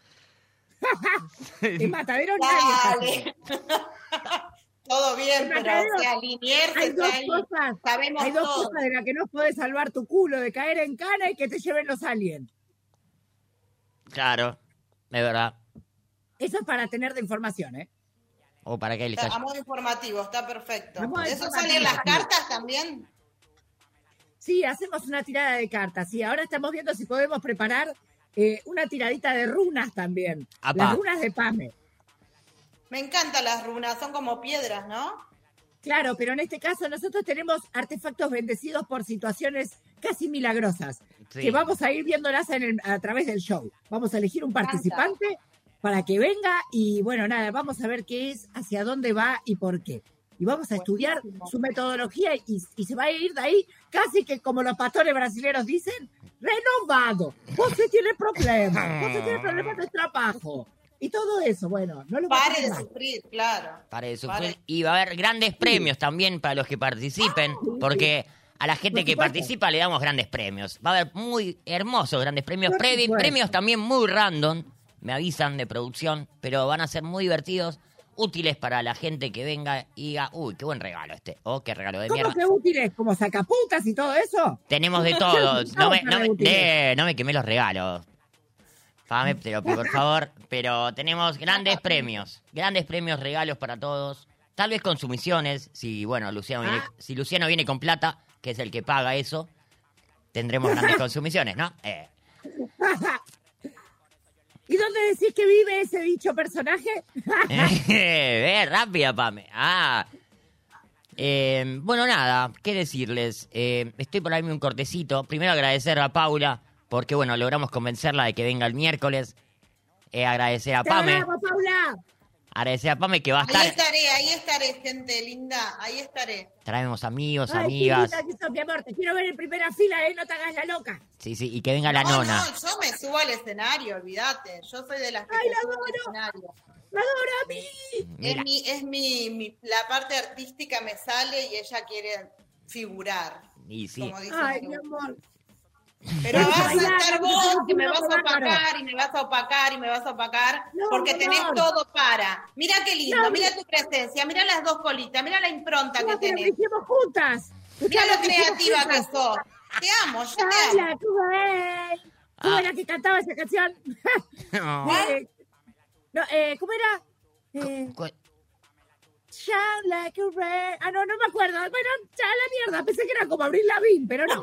En Matadero nadie está Dale. Todo bien, En pero Matadero o sea, Liniers Hay está dos ahí. cosas, Sabemos hay dos todo. cosas de las que no puedes salvar tu culo, de caer en cana y que te lleven los aliens. Claro, de verdad. Eso es para tener de información, ¿eh? O para que le Está, está... a modo informativo, está perfecto. A modo ¿Eso informativo, sale en las sí. cartas también? Sí, hacemos una tirada de cartas. Y ahora estamos viendo si podemos preparar eh, una tiradita de runas también. Apá. Las runas de Pame. Me encantan las runas, son como piedras, ¿no? Claro, pero en este caso nosotros tenemos artefactos bendecidos por situaciones casi milagrosas, Sí. que vamos a ir viéndolas en el- a través del show. Vamos a elegir un participante para que venga y bueno, nada, vamos a ver qué es, hacia dónde va y por qué. Y vamos a estudiar Buenísimo. su metodología y, y se va a ir de ahí casi que como los pastores brasileños dicen, renovado. Vos tiene problemas, vos tiene problemas de trabajo. Y todo eso, bueno, no lo va a Pare hacer de mal. sufrir, claro. Para eso. Pare. Y va a haber grandes premios también para los que participen, porque A la gente Por que supuesto. participa le damos grandes premios. Va a haber muy hermosos grandes premios. Por Pre- supuesto. premios también muy random. Me avisan de producción. Pero van a ser muy divertidos. Útiles para la gente que venga y diga, uy, qué buen regalo este. O qué regalo de ¿Cómo mierda. que útiles? ¿Como sacapuntas y todo eso? Tenemos de todo. No me, no me, útiles. eh, no me quemé los regalos. Fame, te lo pido, por favor. Pero tenemos grandes premios. Grandes premios, regalos para todos. Tal vez consumiciones. Si, bueno, Luciano viene, Ah. si Luciano viene con plata, que es el que paga eso, tendremos grandes consumiciones, ¿no? Eh. ¿Y dónde decís que vive ese dicho personaje? Ve, rápida, Pame. Ah. Eh, bueno, nada, qué decirles. Eh, estoy por darme un cortecito. Primero agradecer a Paula, porque bueno, logramos convencerla de que venga el miércoles. Eh, agradecer a ¡Te Pame. amo, Paula! Agradecer a Pame que va a Ahí estar. estaré, ahí estaré, gente linda, ahí estaré. Traemos amigos, Ay, qué amigas. linda que sos, mi amor. Te quiero ver en primera fila, ¿eh? No te hagas la loca. Sí, sí, y que venga la no, nona. no, yo me subo al escenario, olvídate. Yo soy de las que Ay, se la suben al adoro. escenario. ¡Me adora a mí! Mira. Es mi, es mi, mi- la parte artística me sale y ella quiere figurar, Y sí. como dice. Ay, mi amor. Pero vas a Bailar, estar no te vos tengo que me que vas a bárbaro. opacar y me vas a opacar y me vas a opacar No, porque mi tenés amor. todo para. Mira qué lindo, No, mira tu presencia, mira las dos colitas, mira la impronta que ¿Cómo que lo tenés. hicimos juntas? Mira Escuchá lo que hicimos creativa que juntas. sos. Te amo, yo te amo. Hola, ¿cómo es? ¿Cómo Ah. era que cantaba esa canción? No. Eh, no, eh, ¿cómo era? Eh, Cu- Shine like a ray. Ah, no, no me acuerdo. Bueno, ya la mierda. Pensé que era como Abril Lavigne, pero no.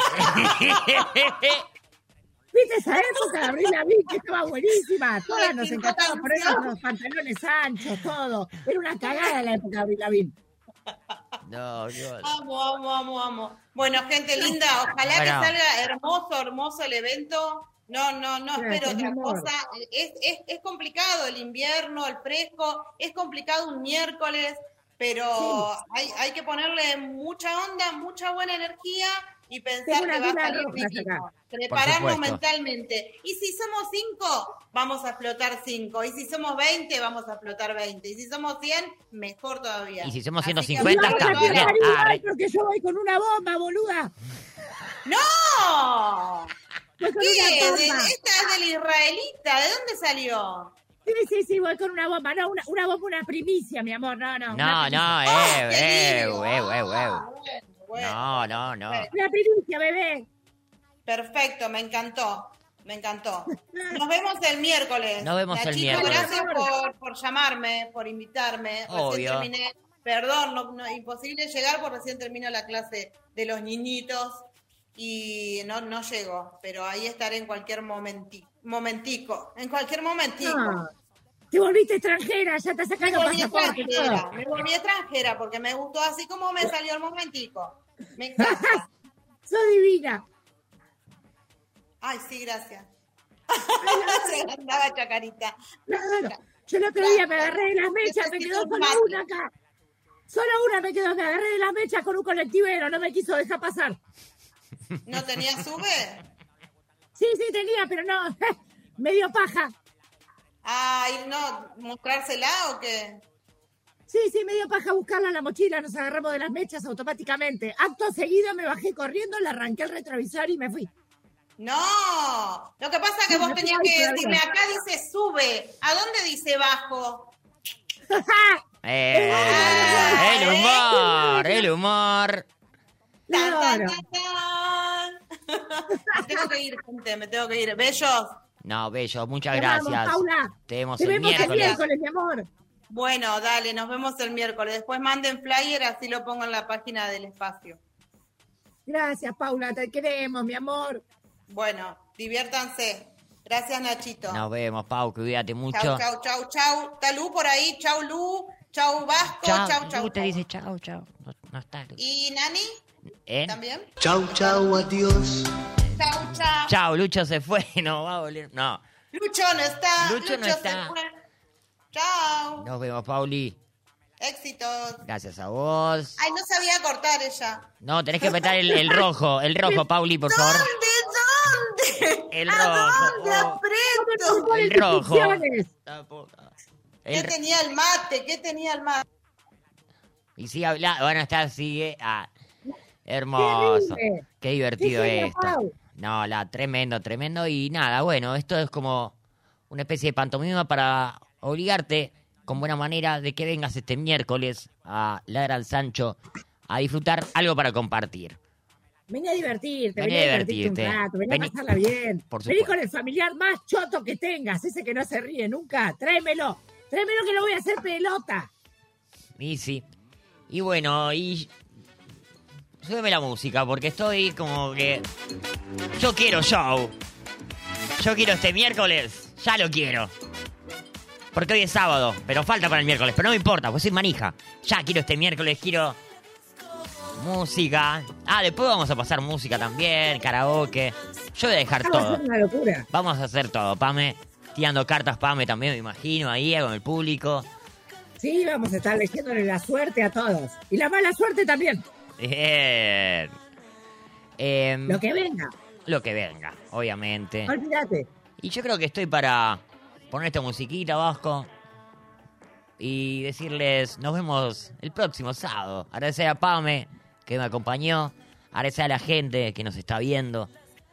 ¿Viste esa época de Abril Lavigne que estaba buenísima? Todas nos Ay, encantaba qué ponernos los pantalones anchos, todo. Era una cagada la época de Abril Lavigne. No, Dios. Amo, amo, amo, amo. Bueno, gente linda, ojalá Bueno. que salga hermoso, hermoso el evento. No, no, no Gracias, espero mi otra amor. cosa. Es, es, es complicado el invierno, el fresco, es complicado un miércoles, pero hay, hay que ponerle mucha onda, mucha buena energía y pensar Tengo que va a unas salir velas rojas divino. acá. Prepararnos supuesto. mentalmente. Y si somos cinco, vamos a explotar cinco. Y si somos veinte, vamos a explotar veinte. Y si somos cien, mejor todavía. Y si somos Así que ciento cincuenta, vamos a Vamos a también. toda tirar la- Ah, igual porque yo voy con una bomba, boluda. ¡No! Voy con ¿Qué? una ¿De- bomba. ¿Esta es del israelita? ¿De dónde salió? Sí, sí, sí, voy con una bomba. No, una, una bomba, una primicia, mi amor. No, no. No, una no, ¡Ah, eh, qué eh, lindo! eh, eh, Ah, eh. bueno, bueno. No, no, no. primicia. Una primicia, bebé. Perfecto, me encantó. Me encantó. Nos vemos el miércoles. Nos vemos el Nachito, miércoles. gracias por, por llamarme, por invitarme. Recién Obvio. terminé. Perdón, no, no, imposible llegar porque recién termino la clase de los niñitos y no, no llego, pero ahí estaré en cualquier momenti, momentico. En cualquier momentico. No. Te volviste extranjera, ya te Me sacaron volví pasaporte. extranjera, todo. me volví extranjera porque me gustó así como me salió el momentico. Me encanta. Sos divina. Ay, sí, gracias. Se andaba chacarita. No, no, no. Yo el otro día me agarré de las mechas, me Necesito quedó un solo mate. una acá. Solo una me quedó, me agarré de las mechas con un colectivero, no me quiso dejar pasar. ¿No tenía sube? Sí, sí tenía, pero no, me dio paja. Ay, no, ¿mostrársela o qué? Sí, sí, me dio paja buscarla en la mochila, nos agarramos de las mechas automáticamente. Acto seguido me bajé corriendo, le arranqué el retrovisor y me fui. No, lo que pasa es que No, vos no tenías hay que todavía. decirme, acá dice sube, ¿a dónde dice bajo? Eh, Ah, el humor, el humor. Tan, tan, Claro. tan, tan. Me tengo que ir, gente, me tengo que ir. Bellos. No, bello, muchas Te vamos, gracias. Paula. Te vemos Te el vemos el miércoles. miércoles, mi amor. Bueno, dale, nos vemos el miércoles. Después manden flyer, así lo pongo en la página del espacio. Gracias, Paula, te queremos, mi amor. Bueno, diviértanse. Gracias, Nachito. Nos vemos, Pau, cuídate mucho. Chau, chau, chau, chau. ¿Está Lu por ahí? Chau, Lu. Chau, Vasco. Chau, chau, chau. Lu te dice chau, chau. No, no está Lu. ¿Y Nani? ¿Eh? ¿También? Chau, chau, adiós. Chau, chau. Chau, Lucho se fue, no va a volver. No. Lucho no está. Lucho no se está. fue. Chau. Nos vemos, Pauli. Éxitos. Gracias a vos. Ay, no sabía cortar ella. No, tenés que apretar el, el rojo, el rojo, Pauli, por favor. ¿Dónde? ¿Dónde? El ¿A rojo. dónde aprieto? El rojo. Instrucciones. ¿Qué El- tenía el mate? ¿Qué tenía el mate? Y sigue hablando, bueno, está, sigue. Ah. Hermoso. Qué Qué divertido Qué genio, esto. Pau. No, la tremendo, tremendo. Y nada, bueno, esto es como una especie de pantomima para obligarte con buena manera de que vengas este miércoles a Ladra al Sancho a disfrutar algo para compartir. Vení a divertirte, Vení vení a a divertirte un divertirte. rato, vení, Vení- a pasarla bien. Por Vení supuesto. con el familiar más choto que tengas, ese que no se ríe nunca. Tráemelo, tráemelo que lo voy a hacer pelota. Y sí. Y bueno, y... súbeme la música porque estoy como que... Yo quiero show. Yo quiero este miércoles. Ya lo quiero. Porque hoy es sábado, pero falta para el miércoles. Pero no me importa, pues soy manija. Ya quiero este miércoles, quiero... música. Ah, después vamos a pasar música también, karaoke. Yo voy a dejar Vamos a todo. hacer una locura. Vamos a hacer todo, Pame. Tirando cartas, Pame, también me imagino, ahí con el público. Sí, vamos a estar leyéndole la suerte a todos. Y la mala suerte también. Bien. Em, Lo que venga. lo que venga, obviamente. Olvídate. Y yo creo que estoy para poner esta musiquita, Vasco, y decirles, nos vemos el próximo sábado. Agradecer a Pame, que me acompañó. Agradecer a la gente que nos está viendo.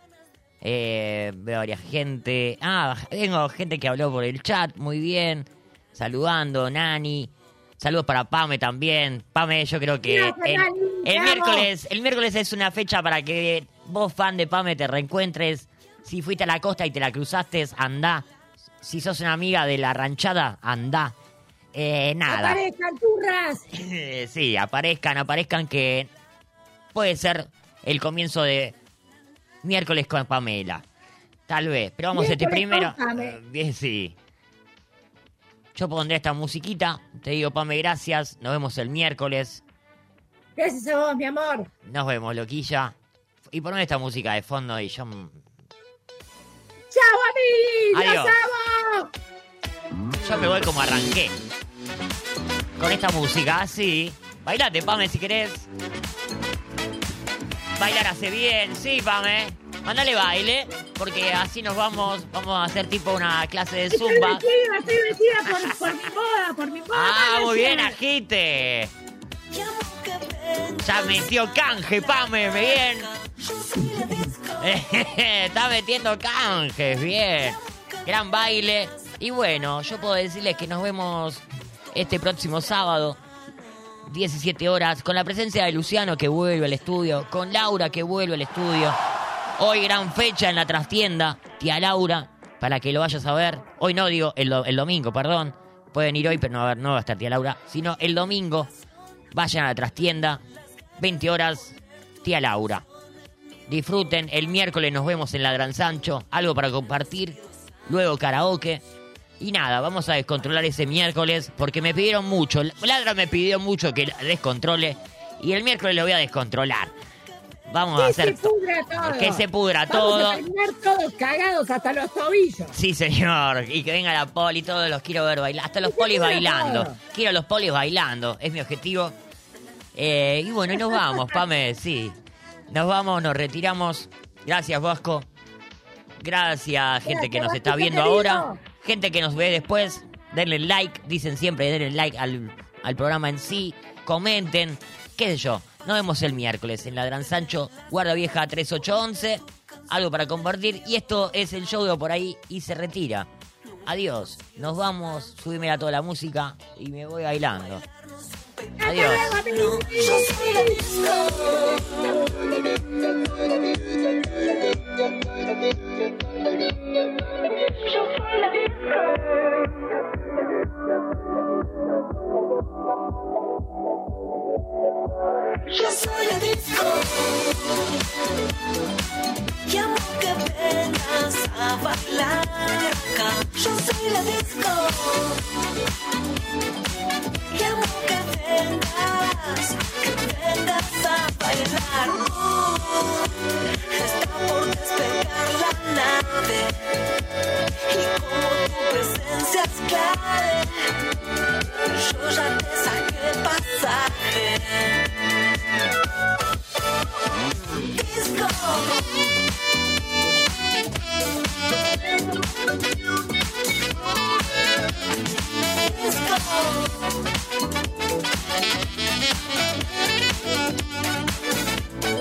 Eh, veo varias gente. Ah, tengo gente que habló por el chat, muy bien. Saludando, Nani. Saludos para Pame también. Pame, yo creo que Gracias, el, Nani, el te amo. miércoles, el miércoles es una fecha para que vos, fan de Pame, te reencuentres. Si fuiste a la costa y te la cruzaste, andá. Si sos una amiga de la ranchada, andá. Eh, nada. Aparezcan turras. Sí, aparezcan, aparezcan que puede ser el comienzo de miércoles con Pamela. Tal vez, pero vamos este Miércoles primero. con Pame. Eh, Bien, sí. Yo pondré esta musiquita. Te digo, Pame, gracias. Nos vemos el miércoles. Gracias a vos, mi amor. Nos vemos, loquilla. Y ponme esta música de fondo y yo... ¡Chao, amigos! Adiós. ¡Los amo! Yo me voy como arranqué. Con esta música, así. Bailate, Pame, si querés. Bailar hace bien, sí, Pame. Mándale baile, porque así nos vamos, vamos a hacer tipo una clase de Estoy zumba. vestida, estoy vestida por, por mi moda, por mi moda. Ah, manager. muy bien, agite. Ya metió canje, Pame, bien. Está metiendo canjes, bien. Gran baile. Y bueno, yo puedo decirles que nos vemos este próximo sábado, diecisiete horas, con la presencia de Luciano, que vuelve al estudio, con Laura, que vuelve al estudio. Hoy gran fecha en la trastienda, tía Laura, para que lo vayas a ver. Hoy no, digo, el, do- el domingo, perdón. Pueden ir hoy, pero no va, a haber- no va a estar tía Laura, sino el domingo. Vayan a la trastienda, veinte horas, tía Laura. Disfruten, el miércoles nos vemos en la Gran Sancho, algo para compartir, luego karaoke. Y nada, vamos a descontrolar ese miércoles, porque me pidieron mucho, Ladra me pidió mucho que descontrole, y el miércoles lo voy a descontrolar. Vamos a Que hacer... se pudra todo. Que se pudra Vamos todo. a terminar todos cagados hasta los tobillos. Sí, señor. Y que venga la poli, todos los quiero ver bailar. Hasta los Que se polis pudra bailando. todo. Quiero los polis bailando. Es mi objetivo. Eh, y bueno, y nos vamos, Pame, sí. Nos vamos, nos retiramos. Gracias, Vasco. Gracias, gente que nos está Vasquito viendo querido. ahora. Gente que nos ve después. Denle like. Dicen siempre, denle like al, al programa en sí. Comenten. Qué sé yo. Nos vemos el miércoles en la Gran Sancho, Guarda Vieja treinta y ocho once. Algo para compartir. Y esto es el show de Por Ahí y se retira. Adiós. Nos vamos. Subímela toda la música y me voy bailando. Adiós. Hasta luego, amigos. Yo soy la disco. Yo soy la Yo soy la disco. Quiero que vengas a bailar acá. Yo soy la disco. Quiero que vengas, que vengas a bailar. Uh, está por despegar la nave. Y como tu presencia es clave, yo ya te saqué pasaje. Disco. Disco.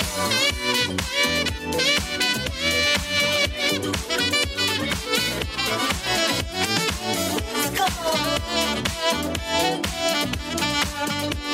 Let's go.